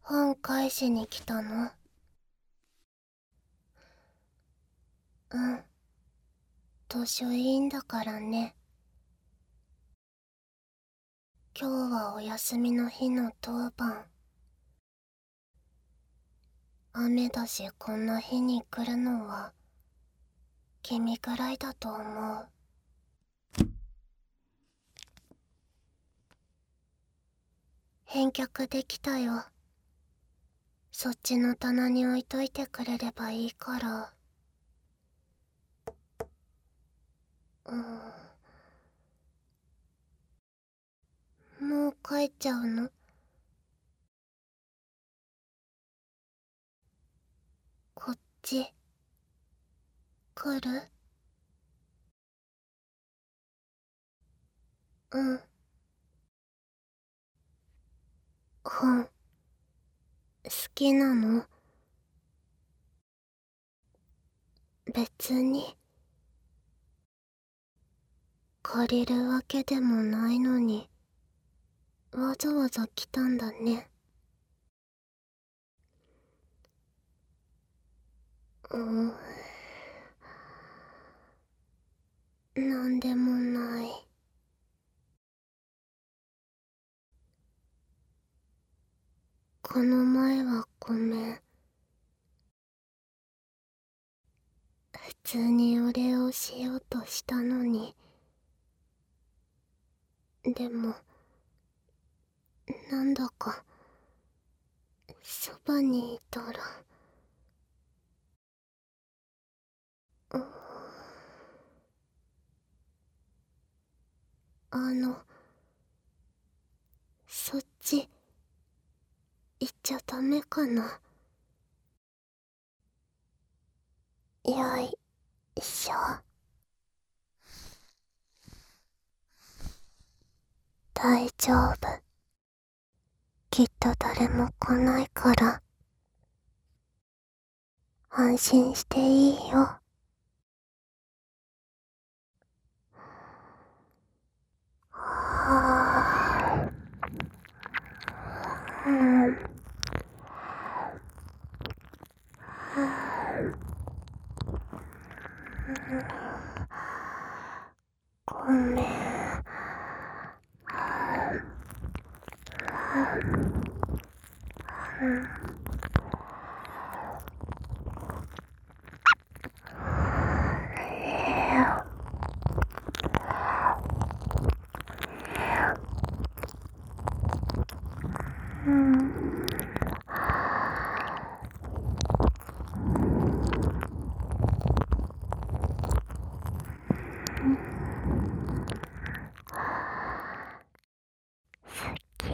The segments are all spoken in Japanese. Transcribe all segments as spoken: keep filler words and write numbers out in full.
本返しに来たの？うん。図書委員だからね。今日はお休みの日の当番。雨だしこんな日に来るのは君くらいだと思う。返却できたよ。そっちの棚に置いといてくれればいいから。うん。もう帰っちゃうの？こっち来る？うん。本好きなの？別に借りるわけでもないのにわざわざ来たんだね。うん。なんでもない。この前はごめん。普通にお礼をしようとしたのに。でもなんだかそばにいたら、うん、あのそっち行っちゃダメかな？よいしょ。大丈夫。きっと誰も来ないから安心していいよ。はぁ、うん、ごめん。うん。好き。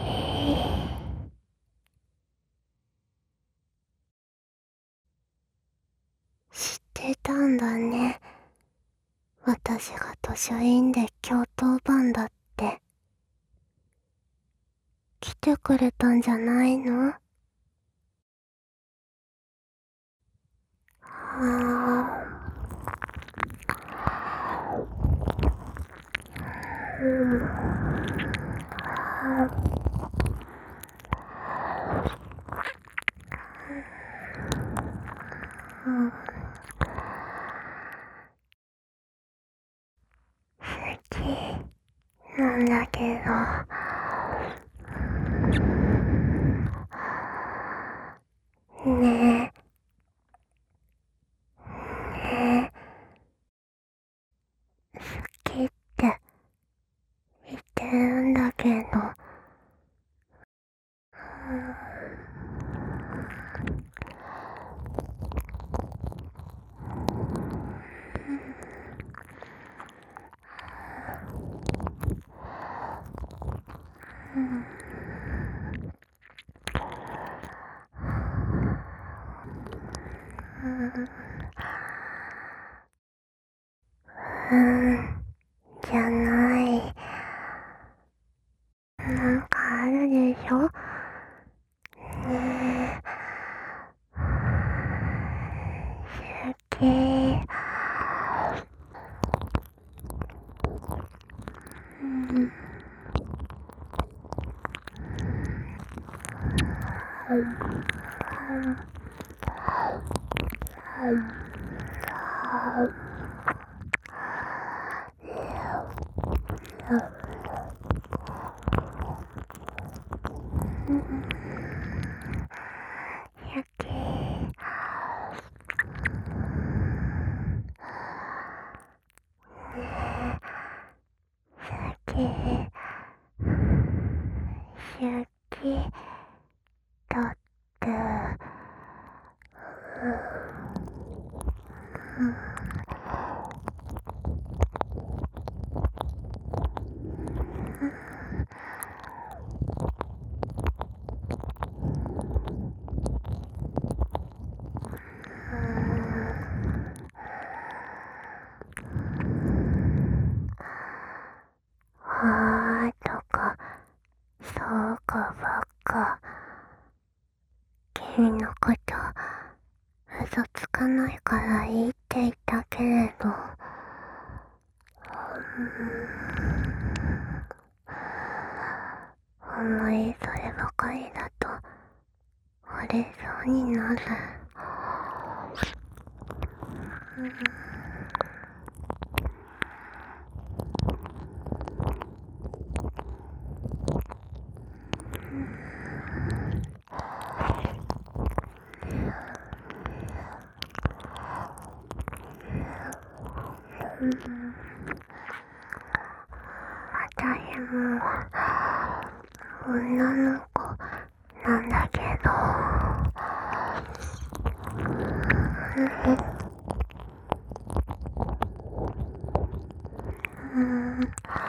知ってたんだね。私が図書委員で今日当番だって。来てくれたんじゃないの？はぁ、うんうん、好きなんだけど、ねえ、ねえ、好きって言ってるんだけど、うん、じゃない。なんかあるでしょ？ねえ、好き。うん、 あーとかそうかばっか君のこと嘘つかないからいいって言ったけれど、あんまりそればかりだと折れそうになる。私も女の子なんだけど、うん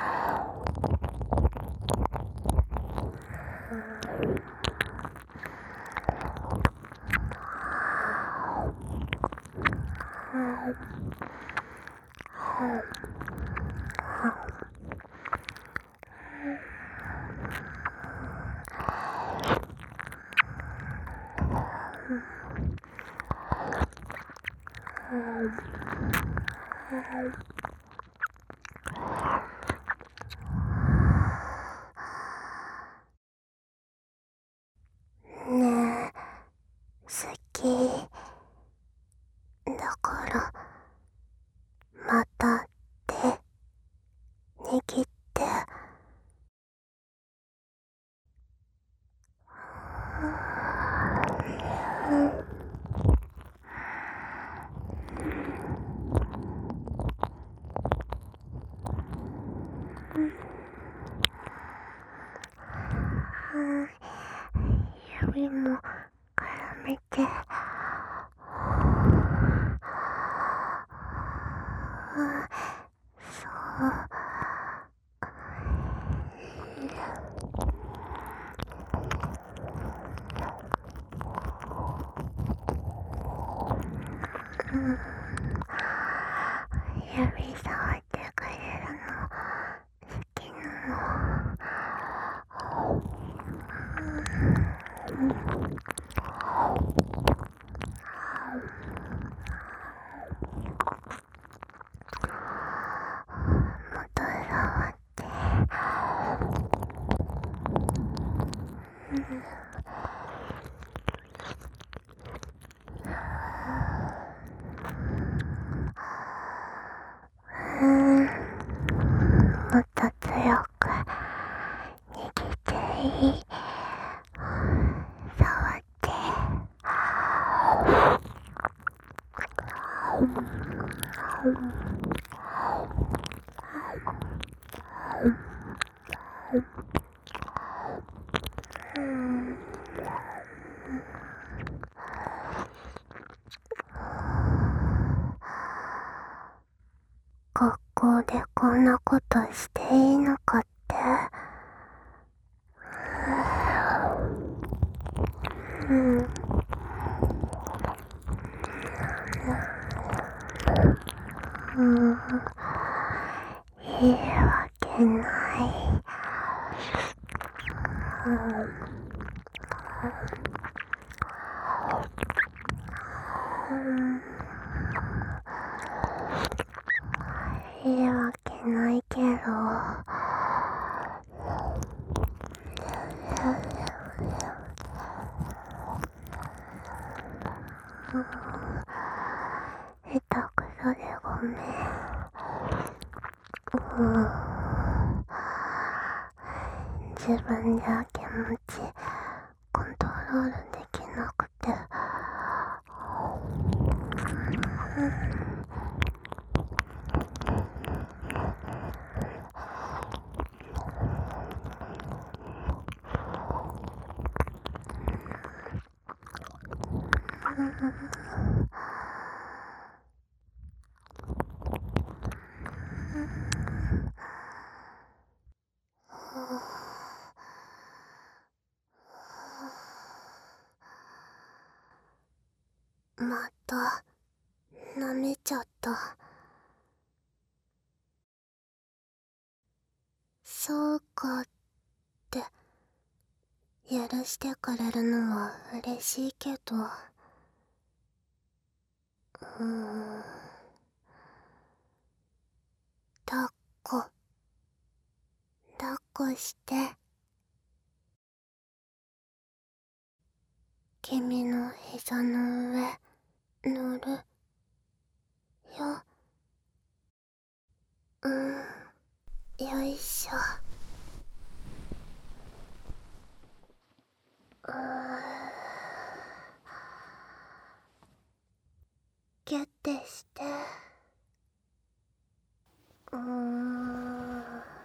ねえ、好きだからまた手握って指も絡めて、そう指触ってくれるの好きなの。もっと触って、うん、もっと強く握っていい。触ってうん学校でこんなことしていいのかって、うんうんいいわけない。うんいいわけないけど、 うん、自分じゃ気持ちコントロールできなくて、また舐めちゃった。そうかって許してくれるのは嬉しいけど、うーん、抱っこ抱っこして、君の膝の上乗るよ。うん、よいしょ。うーん、ギュッてして、うーん、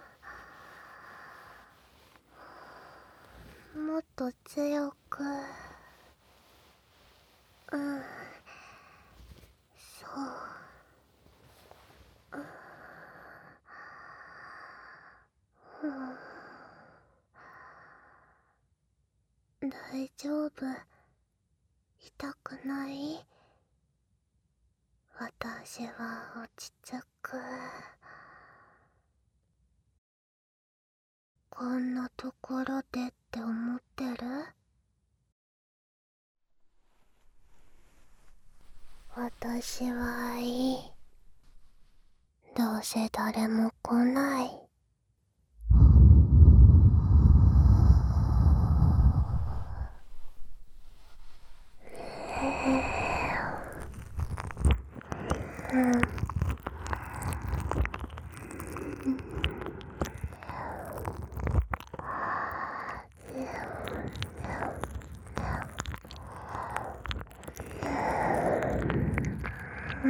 もっと強く。うん、そう。うん、大丈夫。痛くない？私は落ち着く。こんなところでって思ってる？私はいい。どうせ誰も来ない。うん。うん。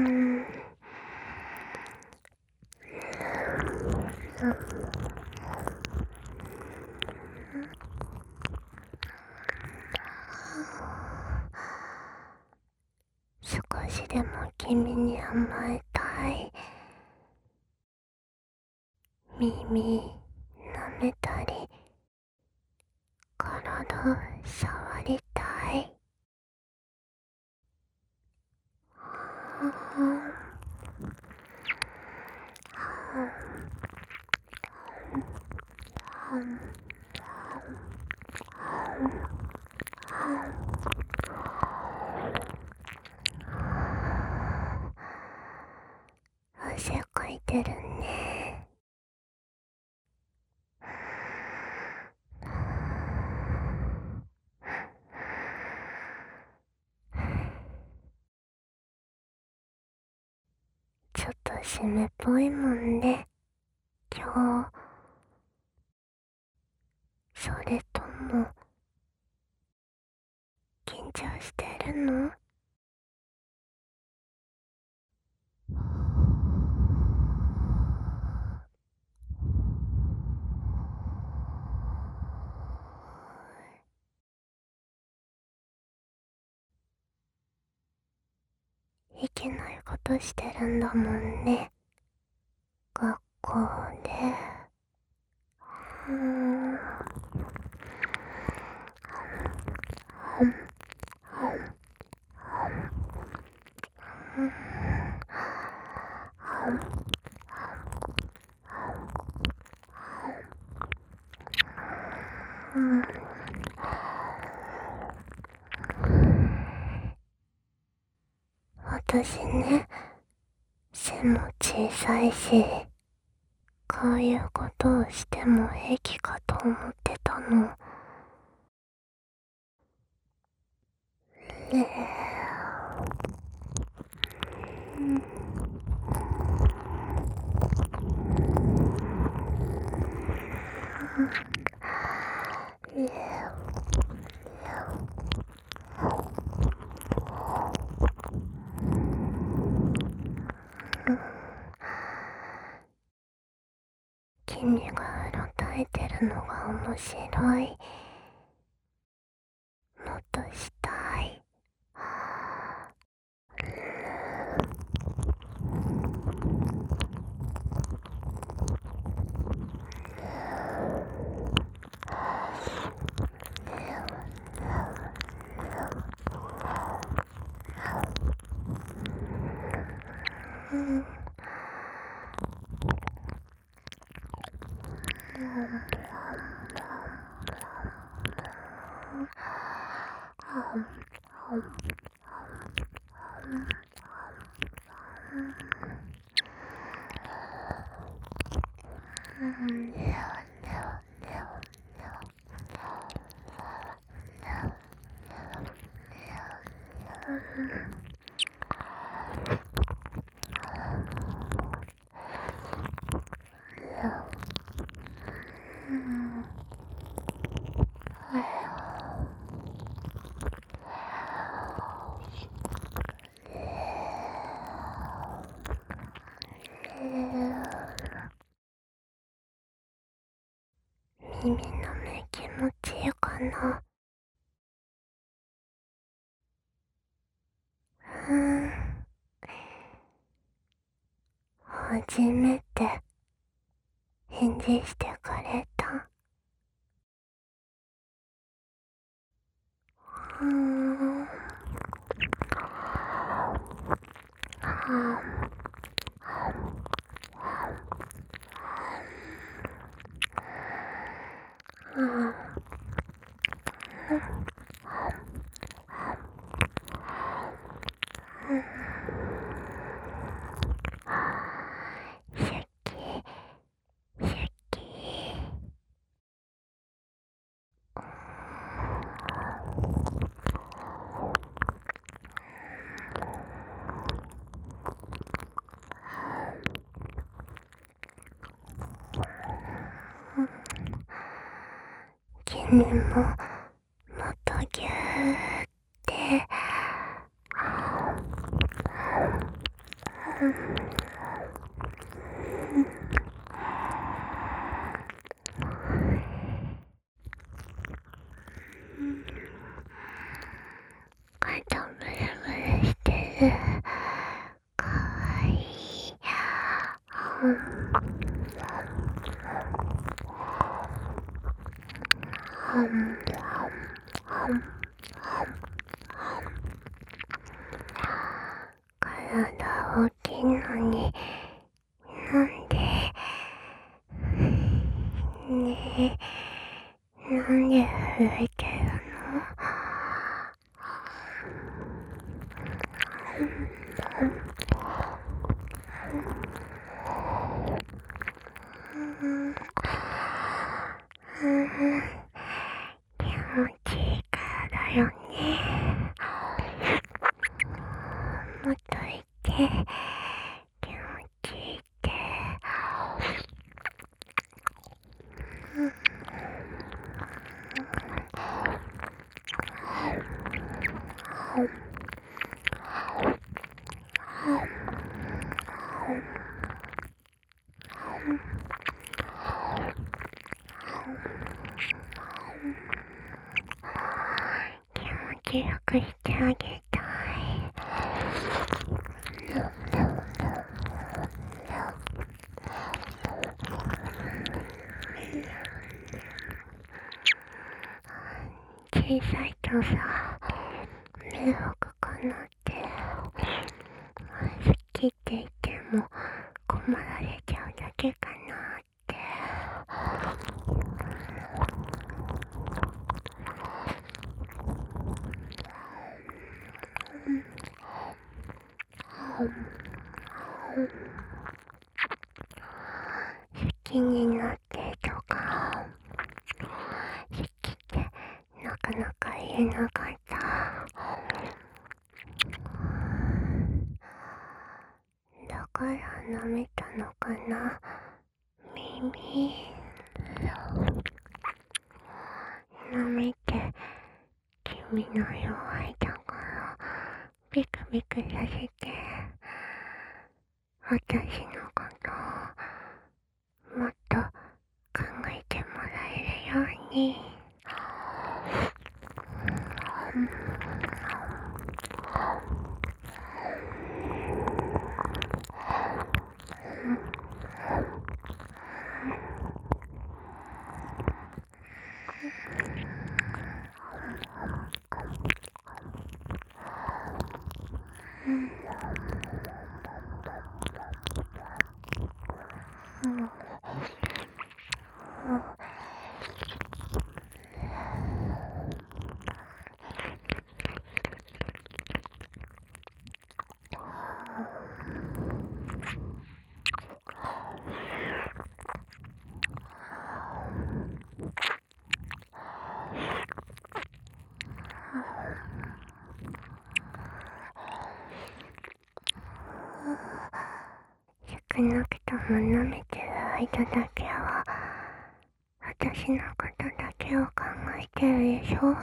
少しでも君に甘えたい。耳舐めたり、体触りたい。うん、汗かいてるね。ちょっと湿っぽいもんね、今日。それとも緊張してるの？いけないことしてるんだもんね、学校で。うーん、うん、私ね、背も小さいし、こういうことをしても平気かと思ってたの。ねえ、うん、 君がうろたえてるのが面白い。もっとしたい。うん。耳の目気持ちいいかな。うーん。初めて返事してくれた。うーん。シャキシャキ。君ももっとぎゅーって肩ブルブルしてる。かわいい。体大きいのになんでねえ、なんで震えてるの？うんうん、気持ちいいからだよね。もっと言って、気持ちいいって。うん気持ちよくしてあげたい。小さいとさ、迷惑かなって。好きって言っても困られちゃうだけかなって。好きになってとか、好きってなかなか言えなかった。だから舐めたのかな、耳。 君の弱いところビクビクさせて、私のことをもっと考えてもらえるように。少なくとも舐めてる間だけは私のことだけを考えてるでしょ。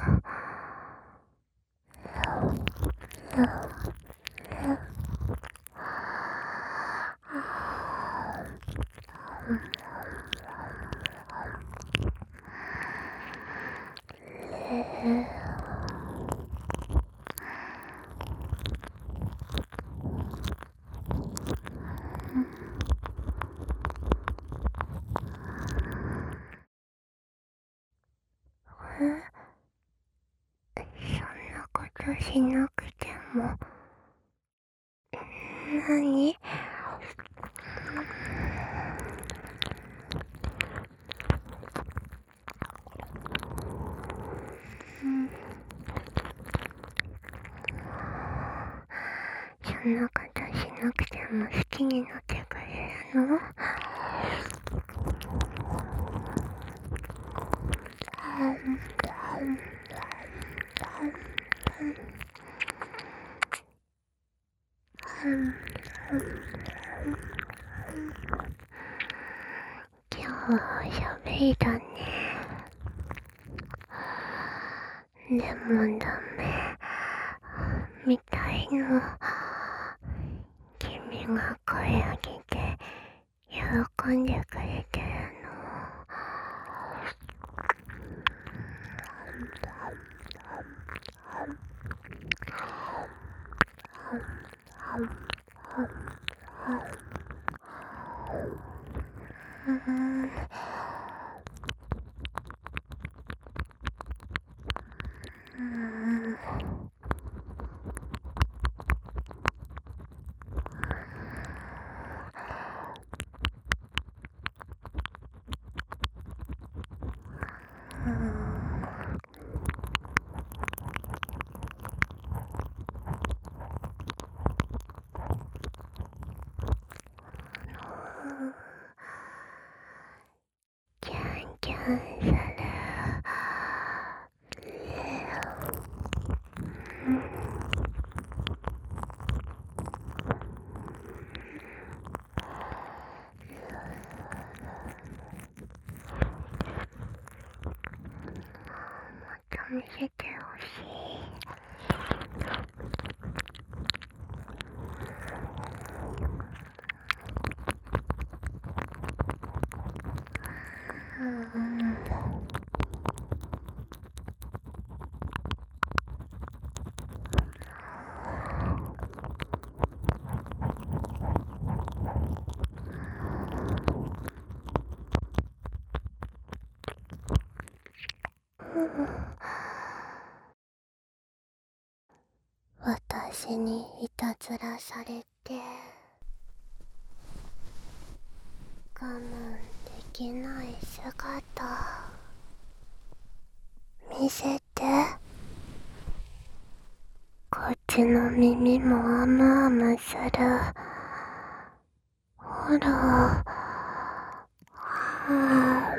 そんなことしなくても。何？そんなことしなくても好きになってくれるの？今日はおしゃべりだね。でもダメみたいの。君が声上げて喜んでくれてるの。うんキャンキャンする。見せてほしい。うん私にいたずらされて我慢できない姿見せて。こっちの耳もあむあむする。ほら、はあ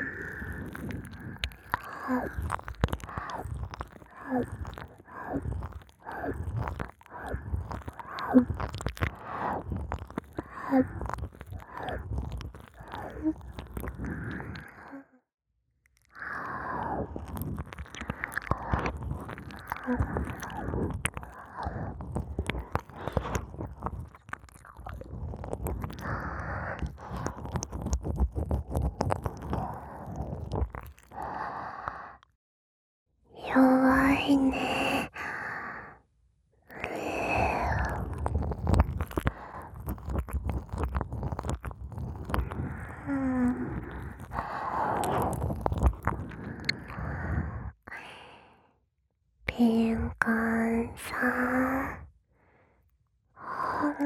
弱いね。うん。敏感さん。うん。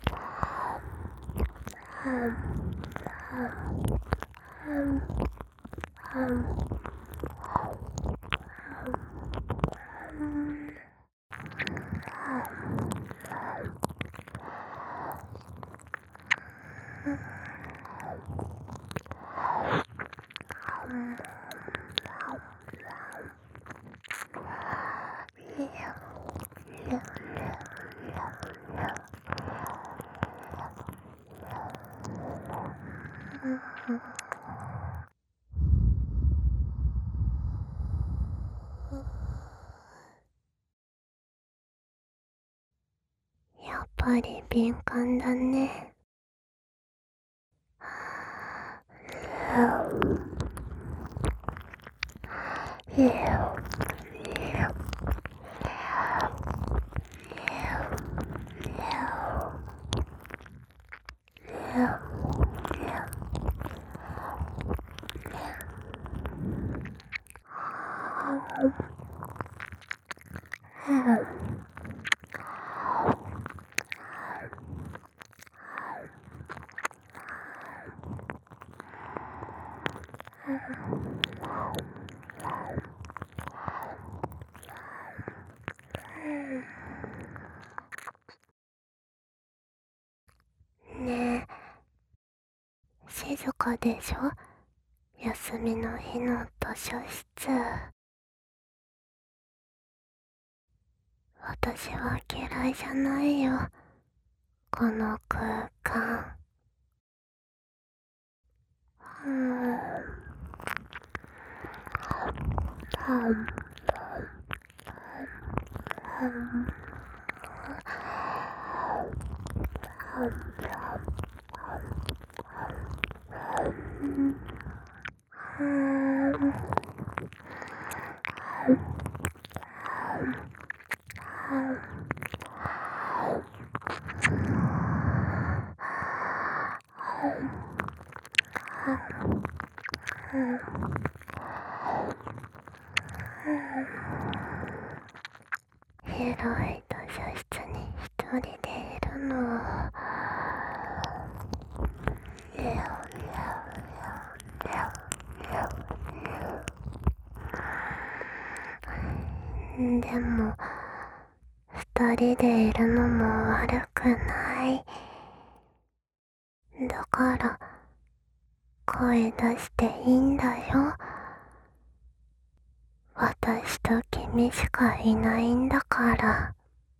やっぱり敏感だね。ねえ、静かでしょ？休みの日の図書室。私は嫌いじゃないよ、この空間。うーん。広い図書室に一人でいるの。でも二人でいるのも悪くない。だから声出していいんだよ。私と君しかいないんだから。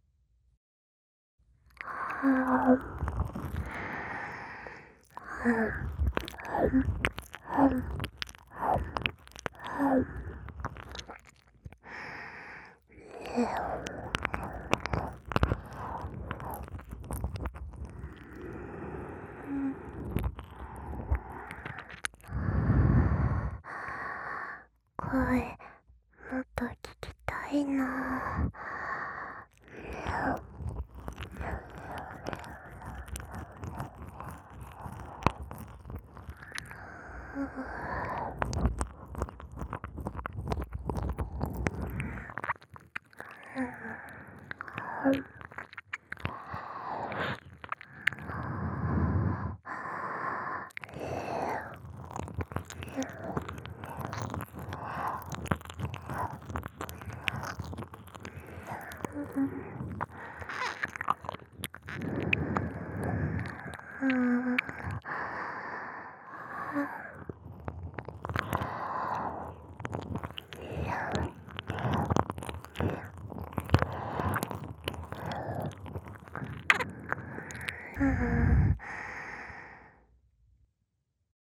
声もっと聞きたいな。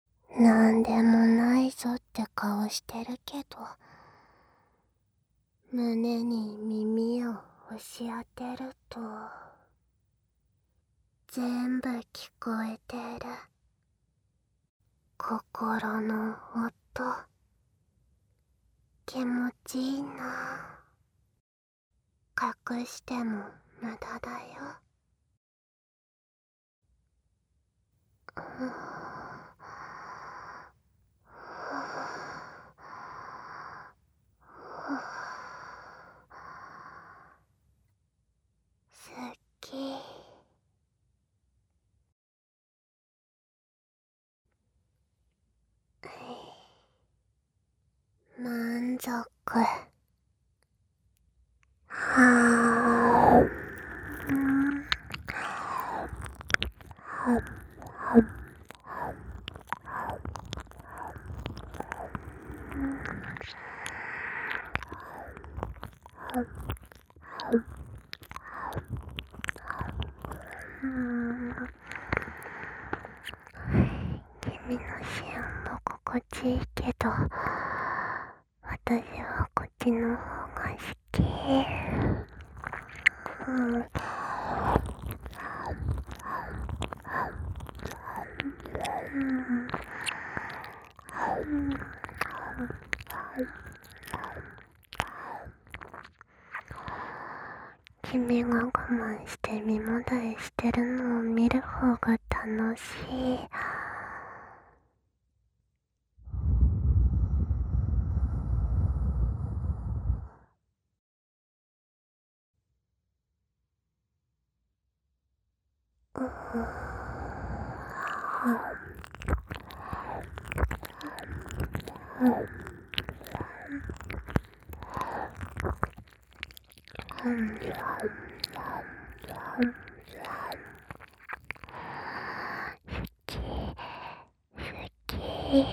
なんでもないぞって顔してるけど、 胸に耳を押し当てると全部聞こえてる。心の音、気持ちいいな。隠しても無駄だよ。すっきり。満足。はぁん。君のシオンも心地いいけど、私はこっちの方が好き。うん。君が我慢して身もだえしてるのを見る方が楽しい。うん。好き、好き。